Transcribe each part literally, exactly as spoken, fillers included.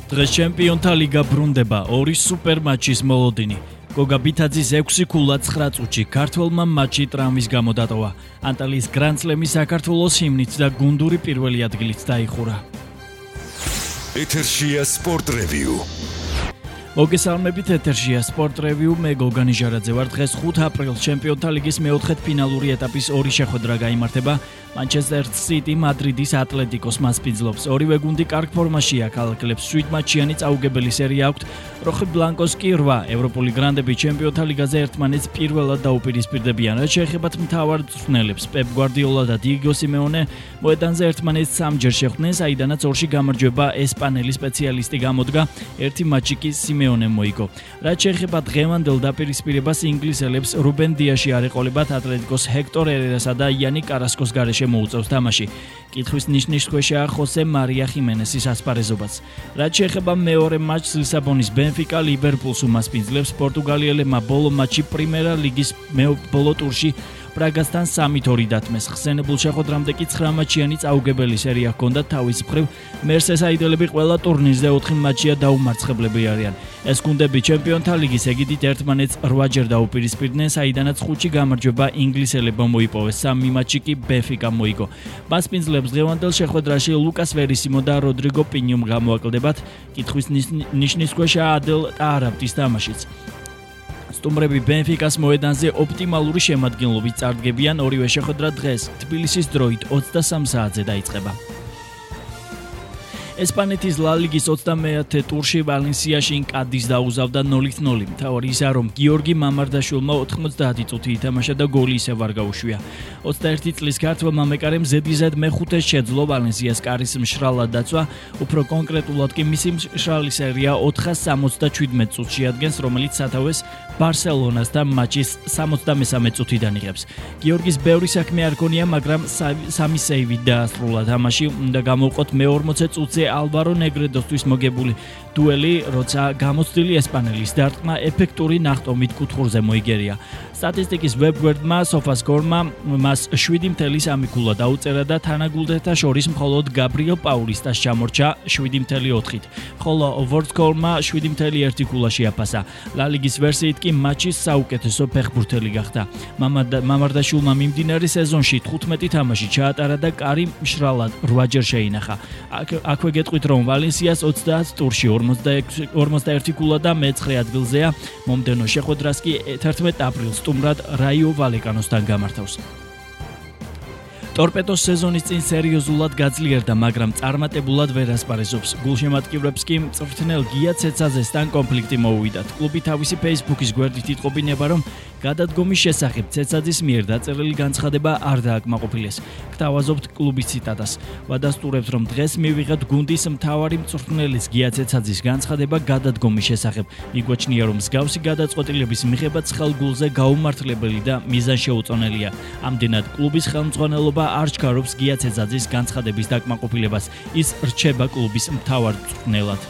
დღეს ჩემპიონთა ლიგა ბრუნდება ორი სუპერ მატჩის მოლოდინი. გოგა ბითაძის ექვსი ქულა ცხრა წუთში ქართველმა მატჩი ტრამვის გამო დატოვა. ანტალიის გრანდსლემი საქართველოს ჰიმნით და გუნდური პირველი ადგილით დაიხურა. ეთერშია სპორტ რევიუ. მოგესალმებით, ეთერშია სპორტ რევიუ, მე გოგა ნიჟარაძე ვარ. დღეს ხუთი აპრილს ჩემპიონთა ლიგის მეოთხედფინალური ეტაპის ორი შეხვედრა გაიმართება. Manchester City Madridis Atleticos მასპინძლობს. ორივე გუნდი კარგ ფორმაშია, ქალაქლებს შვიდ მატჩიანი წაუგებელი სერია აქვთ. როხი ბლანკოს კი რვა ევროპული გრანდები ჩემპიონთა ლიგაზე ერთმანეთს პირველად დაუპირისპირდებიან. რაც შეეხება მთავარ მწვრთნელებს, პეპ გვარდიოლა და დიეგო სიმეონე მოედანზე ერთმანეთს სამჯერ შეხვდნენ, საიდანაც ორში გამარჯვება ესპანელი სპეციალისტი გამოდგა, ერთი მატჩი კი სიმეონემ მოიგო. რაც შეეხება დღევანდელ დაპირისპირებას, ინგლისელებს რუბენ დიაში არ ეყოლებათ ატლეტიკოს ჰექტორ ერერასა და იანი კარასკოს გარეშე მოუწევს თამაში. კითხვის ნიშნის ქვეშაა ხოსე მარია ხიმენესის ასპარეზობაც. რაც შეეხება მეორე მატჩს, ლისაბონის ბენფიკა ლივერპულს უმასპინძლებს. პორტუგალიელებმა ბოლო მატჩი პრიმერა ლიგის ბოლო ტურში პრაგასთან სამით ორი დათმეს. ხსენებულ შეხვედრამდე კი ცხრა მატჩიანი წაუგებელი სერია ჰქონდა თავის მხრივ. მერსესაიდელები ყველა ტურნირზე ოთხი მატჩია დაუმარცხებლები არიან. ეს გუნდები ჩემპიონთა ლიგის ეგიდით ერთმანეთს რვაჯერ დაუპირისპირდნენ, საიდანაც ხუთი გამარჯვება ინგლისელებმა მოიპოვეს, სამი მატჩი კი ბენფიკამ მოიგო. მასპინძლებს დღევანდელ შეხვედრაში ლუკას ვერისიმო და როდრიგო პინიუმ გამოაკლდებათ. კითხვის ნიშნის ქვეშაა ადელ ტაარაბტის თამაშიც. სტუმრები ბენფიკას მოედანზე ოპტიმალური შემადგენლობით წარდგებიან. ორივე შეხვედრა დღეს თბილისის დროით ოცდასამ საათზე დაიწყება. ესპანეთის ლა ლიგის ოცდამეათე ტურში ვალენსიაში კადის დაუზავდა ნოლით ნოლი. მთავარი ისაა, რომ გიორგი მამარდაშვილმა ოთხმოცდაათი წუთი ითამაშა და გოლი ისევ არ გაუშვია. ოცდაერთი წლის ქართველ მამეკარემ ზედიზედ მეხუთეს შეძლო ვალენსიას კარის მშრალად დაცვა, უფრო კონკრეტულად კი მისი მშრალი სერია ოთხას სამოცდაჩვიდმეტ წუთში ადგენს, რომელიც სათავეს ბარსელონასთან მატჩის სამოცდამესამე წუთიდან იღებს. გიორგის ბევრი საქმე არ ქონია, მაგრამ სამი სეივით დაასრულა თამაში. უნდა გამოვყოთ მეორმოცე წუთზე ალვარო ნეგრედოსთვის მოგებული დუელი, როცა გამოცდილი ესპანელის დარტყმა ეფექტური ნახტომით კუთხურზე მოიგერია. სტატისტიკის ვებგვერდმა SofaScore-მა მას შვიდი მთელი სამი ქულა დაუწერა და თანაგულდეთა შორის მხოლოდ გაბრიელ პაულისტას ჩამორჩა შვიდი მთელი ოთხით, ხოლო WorldScore-მა შვიდი მთელი ერთი ქულა შეაფასა. ლა ლიგის ვერსიით კი მატჩის საუკეთესო ფეხბურთელი გახდა. მამარდაშვილმა მიმდინარე სეზონში თხუთმეტი თამაში ჩაატარა და კარი მშრალად რვაჯერ შეინახა. აქვე გეტყვით, რომ ვალენსიას ოცდაათ ტურში ორმოცდაერთი ქულა და მეცხრე ადგილზეა. მომდევნო შეხვედრას კი თერთმეტ აპრილს სტუმრად რაიო ვალეკანოსთან გამართავს. ტორპედოს სეზონის წინ სერიოზულად გაძლიერდა, მაგრამ წარმატებულად ვერ ასპარეზობს. გულშემატკივრებს კი მწვრთნელ გია ცეცაძესთან კონფლიქტი მოუვიდათ. კლუბი თავისი Facebook-ის გვერდით იტყობინება, რომ გადადგომის შესახებ ცეცაძის მიერ დაწერილი განცხადება არ დააკმაყოფილეს. გთავაზობთ კლუბის ციტატას. ვადასტურებთ, რომ დღეს მივიღეთ გუნდის მთავარი მწვრთნელის გია ცეცაძის განცხადება გადადგომის შესახებ. მიგვაჩნია, რომ მსგავსი გადაწყვეტილების მიღებაც ხელგულზე გაუმართლებელი და მიზანშეუწონელია. ამდენად კლუბის ხელმძღვანელობა არ ჩქარობს გია ცეცაძის განცხადების დაკმაყოფილებას. ის რჩება კლუბის მთავარ მწვრთნელად.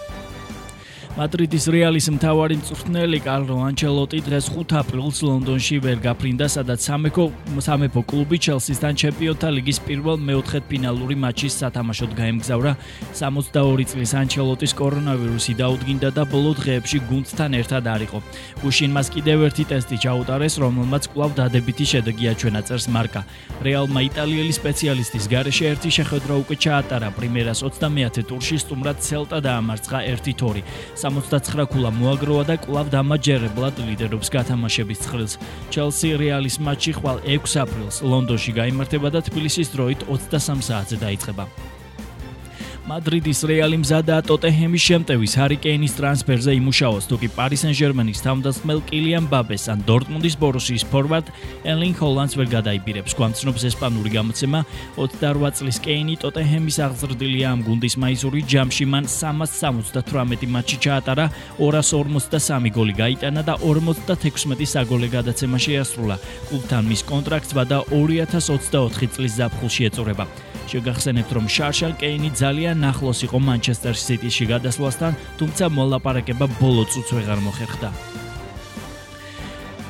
მადრიდის რეალის მთავარი მწვრთნელი კარლო ანჩელოტი დღეს ხუთი აპრილს ლონდონში ვერ გაფრინდა, სადაც სამეფო სამეფო კლუბი ჩელსისთან ჩემპიონთა ლიგის პირველ მეოთხედფინალური მატჩის სათამაშოდ გაემგზავრა. სამოცდაორი წლის ანჩელოტის კორონავირუსი დაუდგინდა და ბოლო დღეებში გუნდთან ერთად არ იყო. გუშინ მას კიდევ ერთი ტესტი ჩაუტარეს, რომელმაც კვლავ დადებითი შედეგი აჩვენა, წერს მარკა. რეალმა იტალიელი სპეციალისტის გარეშე ერთი შეხვედრა უკვე ჩაატარა. პრიმერას ოცდამეათე ტურში სტუმრად ცელტა დაამარცხა ერთი თორი. სამოცდაცხრა ქულა მოაგროვა და კვლავ დამაჯერებლად ლიდერობს გათამაშების წყვილს. ჩელსი რეალის მატჩი ხვალ ექვსი აპრილს ლონდონში გაიმართება და თბილისის დროით ოცდასამ საათზე დაიწყება. მადრიდის რეალი მზადაა ტოტენჰემის შემტევის ჰარი კეინის ტრანსფერზე იმუშაოს, თუკი პარი სენ-ჟერმენის თავდამსხმელ კილიან მბაპეს ან დორტმუნდის ბორუსიის ფორვარდ ერლინგ ჰოლანდს ვერ გადაიბირებს. გვამცნობს ესპანური გამოცემა. ოცდარვა წლის კეინი ტოტენჰემის აღზრდილია ამ გუნდის მაისური ჯამში. მან სამას სამოცდათვრამეტი მატჩი ჩაატარა, ორას ორმოცდასამი გოლი გაიტანა და ორმოცდათექვსმეტი საგოლე გადაცემა შეასრულა. კლუბთან მის კონტრაქტს ვადა ორი ათას ოცდაოთხი წლის ზაფხულში ეწურება. შეგახსენებთ, რომ შარშან კეინი ძალიან ახლოს იყო მანჩესტერ სიტიში გადასვლასთან, თუმცა მოლაპარაკება ბოლო წუთს ვეღარ მოხერხდა.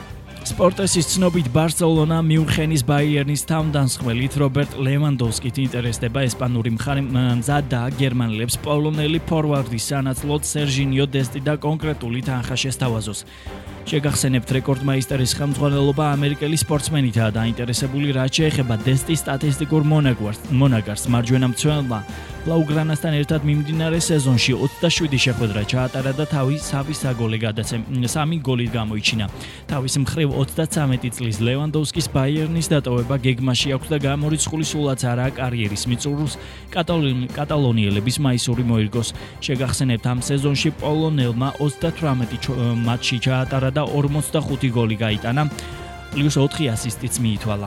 სპორტესის ცნობით ბარსელონა მიუნხენის ბაიერნის თავდამსხმელით რობერტ ლევანდოვსკით ინტერესდება ესპანური მხარე მზადდა გერმანელებს პოლონელი ფორვარდის სანაცვლოდ სერჟინიო დესტი და კონკრეტული თანხა შესთავაზოს. შეგახსენებთ რეკორდმაისტერის ხელმძღვანელობა ამერიკელი სპორტსმენითაა დაინტერესებული, რაც შეეხება დესტის სტატისტიკურ მონაგარს. მარჯვენა მცველმა ბლაუგრანასთან ერთად მიმდინარე სეზონში ოცდაშვიდი შეხვედრა ჩაატარა და თავის სამი საგოლე გადაცემა სამი გოლით გამოიჩინა. თავის მხრივ ოცდათვრამეტი წლის ლევანდოვსკის ბაიერნის დატოვება გეგმაში აქვს და გამორიცხული სულაც არაა კარიერის მიწურულს კატალონიელების მაისური მოირგოს. შეგახსენებთ ამ სეზონში პოლონელმა ოცდათვრამეტი მატჩი ჩაატარა და ორმოცდახუთი გოლი გაიტანა, პლუს ოთხი ასისტიც მიითვალა.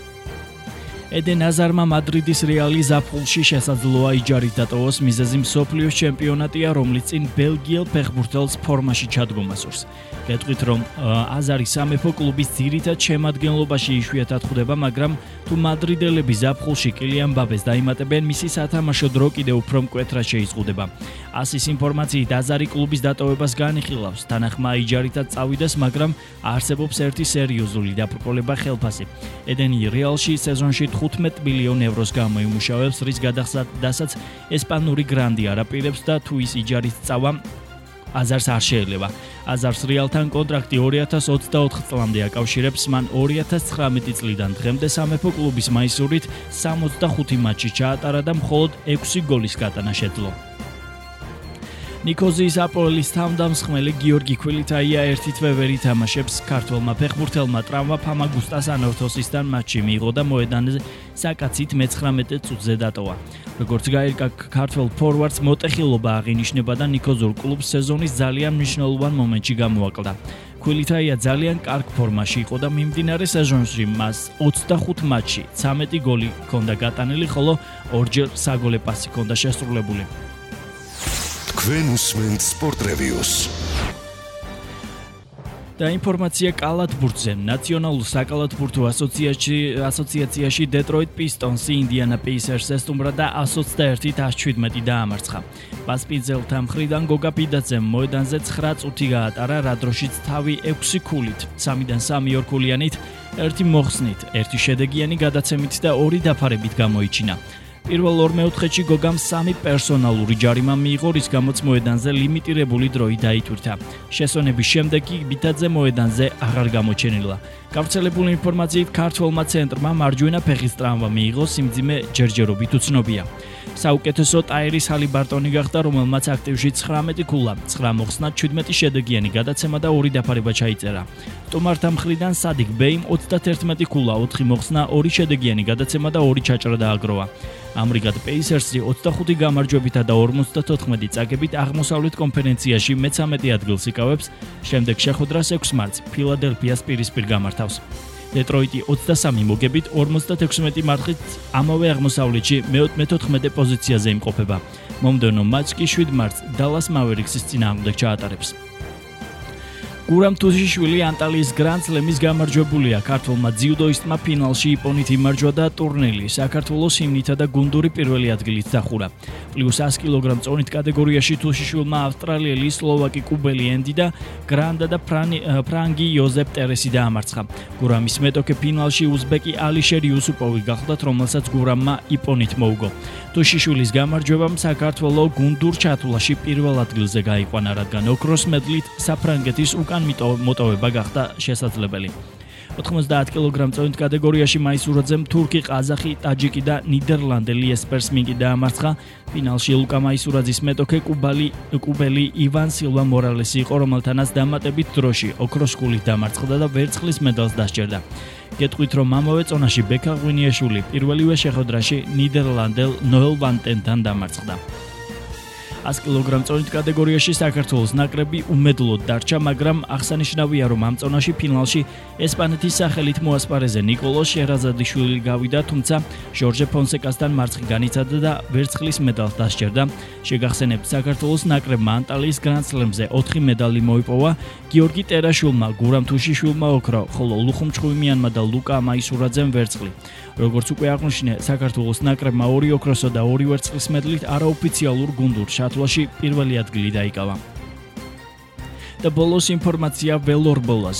ედენ აზარმა მადრიდის რეალი ზაფხულში შესაძლოა იჯარით დატოვოს, მიზეზი მსოფლიოს ჩემპიონატია, რომლის წინ ბელგიელ ფეხბურთელს ფორმაში ჩადგომა სურს. გეტყვით, რომ აზარი სამეფო კლუბის ძირითად შემადგენლობაში იშვიათად ხვდება, მაგრამ თუ მადრიდელები ზაფხულში კილიან მბაპეს დაიმატებენ, მისი სათამაშო დრო კიდევ უფრო მკვეთრად შეიზღუდება. ასის ინფორმაციით აზარი კლუბის დატოვებას განიხილავს, თანახმა იჯარითად წავიდეს, მაგრამ არსებობს ერთი სერიოზული დაბრკოლება ხელფასი. ედენი რეალში სეზონში თხუთმეტ მილიონ ევროს გამოიმუშავებს, რის გადახდასაც ესპანური გრანდი არაპირებს და თუ ის იჯარით წავა, აზარს არ შეელება. აზარს რეალთან კონტრაქტი ორი ათას ოცდაოთხ წლამდე აკავშირებს, მან ორი ათას ცხრამეტი წლიდან დღემდე სამეფო კლუბის მაისურით სამოცდახუთი მატჩი ჩაატარა და მხოლოდ ექვსი გოლის გატანა შეძლო. ნიკოზიის აპოელის თავდამსხმელი გიორგი ქვილითაია ერთი თვე ვერ ითამაშებს. ქართველმა ფეხბურთელმა ტრავმა ფამაგუსტას ანორთოსისთან მატჩი მიიღო და მოედანზე საკაცით მეცხრამეტე წუთზე დატოვა. როგორც გაირკვა, ქართველ ფორვარდს მოტეხილობა აღინიშნება და ნიკოზურ კლუბს სეზონის ძალიან მნიშვნელოვან მომენტში გამოაკლდა. ქვილითაია ძალიან კარგ ფორმაში იყო და მიმდინარე სეზონში მას ოცდახუთ მატჩში ცამეტი გოლი ჰქონდა გატანილი, ხოლო ორჯერ საგოლე პასი ჰქონდა შესრულებული. თქვენ უსმენთ სპორტ რევიუს. და ინფორმაცია კალათბურთზე. ნაციონალურ საკალათბურთო ასოციაციაში დეტროიტ პისტონსი ინდიანა პეისერსს ესტუმრა და ას ოცდაერთით ას შვიდმეტი დაამარცხა. პასპიძელთა მხრიდან გოგა პიდაძემ მოედანზე ცხრა წუთი გაატარა, რა დროშიც თავი ექვსი ქულით, სამიდან სამი ორქულიანით, ერთი მოხსნით, ერთი შედეგიანი გადაცემით და ორი დაფარებით გამოიჩინა. პირველ ორ მეოთხედში გოგამ სამი პერსონალური ჯარიმა მიიღო, რის გამოც მოედანზე ლიმიტირებული დროი დაითვირთა. შესვენების შემდეგ კი ბიტაძე მოედანზე აღარ გამოჩენილა. გავრცელებული ინფორმაციით ქართველმა ცენტრმა მარჯვენა ფეხის ტრავმა მიიღო, სიმძიმე ჯერჯერობით უცნობია. საუკეთესო ტაირის ჰალიბარტონი გახდა, რომელმაც აქტივში ცხრამეტი ქულა, ცხრა მოხსნა, შვიდმეტი შედეგიანი გადაცემა და ორი დაფარება ჩაიწერა. სტუმართა მხრიდან სადიკ ბეიმ ოცდათერთმეტი ქულა, ოთხი მოხსნა, ორი შედეგიანი გადაცემა და ორი ჩაჭრა დააგროვა. ამრიგად პეისერსი ოცდახუთი გამარჯვებითა და ორმოცდათოთხმეტი წაგებით აღმოსავლეთ კონფერენციაში მეცამეტე ადგილს იკავებს, შემდეგ შეხვედრას ექვს მარტს ფილადელფიას პირისპირ გამართავს. დეტროიტი ოცდასამი მოგებით ორმოცდაექვსმეტი მარხით ამავე აღმოსავლეთში მეთოთხმეტე პოზიციაზე იმყოფება. მომდევნო მატჩს კი შვიდ მარტს დალას მავერიქსის წინააღმდეგ ჩაატარებს. გურამ თუშიშვილი ანტალიის გრანდსლემის გამარჯვებულია. ქართველმა ძიუდოისტმა ფინალში იპონით იმარჯვა და ტურნირი საქართველოს ჰიმნითა და გუნდური პირველი ადგილით დახურა. პლუს ას კილოგრამ წონით კატეგორიაში თუშიშვილმა ავსტრალიელი, სლოვაკი, კუბელი ენდი და გრანდა და ფრანგი იოზეფ ტერესი დაამარცხა. გურამის მეტოქე ფინალში უზბეკი ალიშერ იუსუპოვი გახლდათ, რომელსაც გურამმა იპონით მოუგო. თუშიშვილის გამარჯვებამ საქართველო გუნდურ ჩათვლაში პირველ ადგილზე გაიყვანა, რადგან ოქროს მედლით საფრანგეთის უკან მოტოვება გახდა შესაძლებელი. ოთხმოცდაათ კილოგრამ წონით კატეგორიაში მაისურაძემ თურქი, ყაზახი, ტაჯიკი და ნიდერლანდელი ესპერ სმინკი დაამარცხა. ფინალში ლუკა მაისურაძის მეტოქე კუბალი კუბელი ივან სილვა მორალესი იყო, რომელთანაც დამატებით დროში ოქროს ქულით დამარცხდა და ვერცხლის მედალს დასჯერდა. გეტყვით, რომ ამავე წონაში ბექა ღვინიაშვილი პირველივე შეხვედრაში ნიდერლანდელ ნოელ ვანტენთან დამარცხდა. ას კილოგრამ წონით კატეგორიაში საქართველოს ნაკრები უმედლოდ დარჩა, მაგრამ აღსანიშნავია, რომ ამ წონაში ფინალში ესპანეთის სახელით მოასპარეზე ნიკოლოს შერაზადიშვილი გავიდა, თუმცა ჟორჟე ფონსეკასთან მარცხი განიცადა და ვერცხლის მედალს დასჯერდა. შეგახსენებთ, საქართველოს ნაკრებმა ანტალიის გრანდსლემზე ოთხი медალი მოიპოვა, გიორგი ტერაშვილმა, გურამ თუშიშვილმა ოქრო, ხოლო ლუხუმ ჩხუიმიანმა და ლუკა მაისურაძემ ვერცხლი. როგორც უკვე აღნიშნე, საქართველოს ნაკრებმა ორი ოქროსო და ორი ვერცხლის მედლით არაოფიციალურ გუნდურ ჩათვლაში პირველი ადგილი დაიკავა. და ბოლოს ინფორმაცია ველორბოლაზე.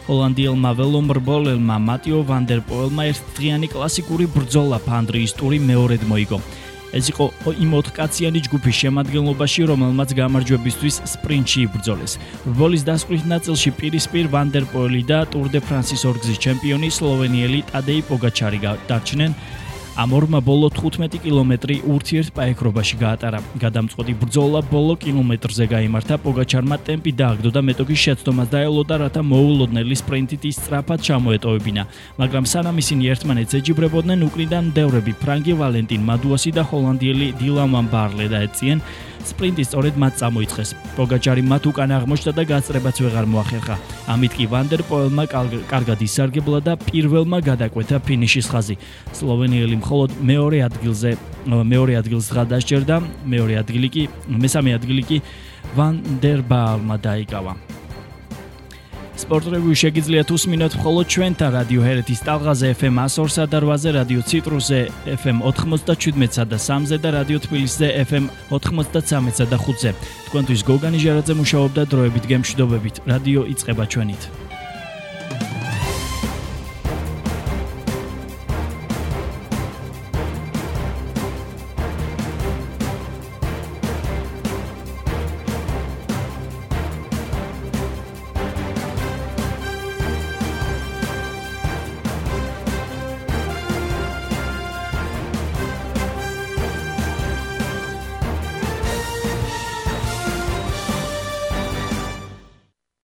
ჰოლანდიელმა ველომრბოლელმა მატიო ვან დერ პოელმა ერთდღიანი კლასიკური ბრძოლა ფანდრიის ტური მეორედ მოიგო. ეს იყო იმ ოთხკაციანი ჯგუფის შემადგენლობაში, რომელმაც გამარჯვებისთვის სპრინტში იბრძოლეს. რბოლის დასკვნით ნაწილში პირისპირ ვან დერ პოელი და ტურ დე ფრანსის ორგზის ჩემპიონი სლოვენიელი ტადეი პოგაჩარი დარჩნენ. ამ ორმა ბოლო თხუთმეტი კილომეტრი ურთიერთპაექრობაში გაატარა. გადამწყვეტი ბრძოლა ბოლო კილომეტრზე გაიმართა. პოგაჩარმა ტემპი დააგდო და მეტოქის შეცდომას დაელოდა, რათა მოულოდნელი სპრინტით ის სწრაფად ჩამოეტოვებინა. მაგრამ სანამ ისინი ერთმანეთს ეჯიბრებოდნენ, უკრიდან მდევრები ფრანგი ვალენტინ მადუასი და ჰოლანდიელი დილამან ბარლე დაეწიენ. სპრინტი სწორედ მათ წამოიწყეს. პოგაჩარი მათ უკან აღმოჩნდა და გასწრებაც ვეღარ მოახერხა. ამით კი ვან დერ პოელმა კარგად ისარგებლა და პირველმა გადაკვეთა ფინიშის ხაზი. სლოვენიელი მხოლოდ მეორე ადგილზე მეორე ადგილს ღა დასჯერდა, მეორე ადგილი კი მესამე ადგილი კი ვან დერ ბაალმა დაიკავა. სპორტ რევიუ შეგიძლიათ უსმინოთ მხოლოდ ჩვენთან რადიო ჰერეთის ტალღაზე ეფ ემ ასორსა და რვაზე, რადიო ციტრუსზე ეფ ემ ოთხმოცდაჩვიდმეტსა და სამზე და რადიო თბილისზე ეფ ემ ოთხმოცდაცამეტსა და ხუთზე. თქვენთვის გოგანი ჟარაძე მუშაობდა დროებით გემშვიდობებით. რადიო იწყება ჩვენით.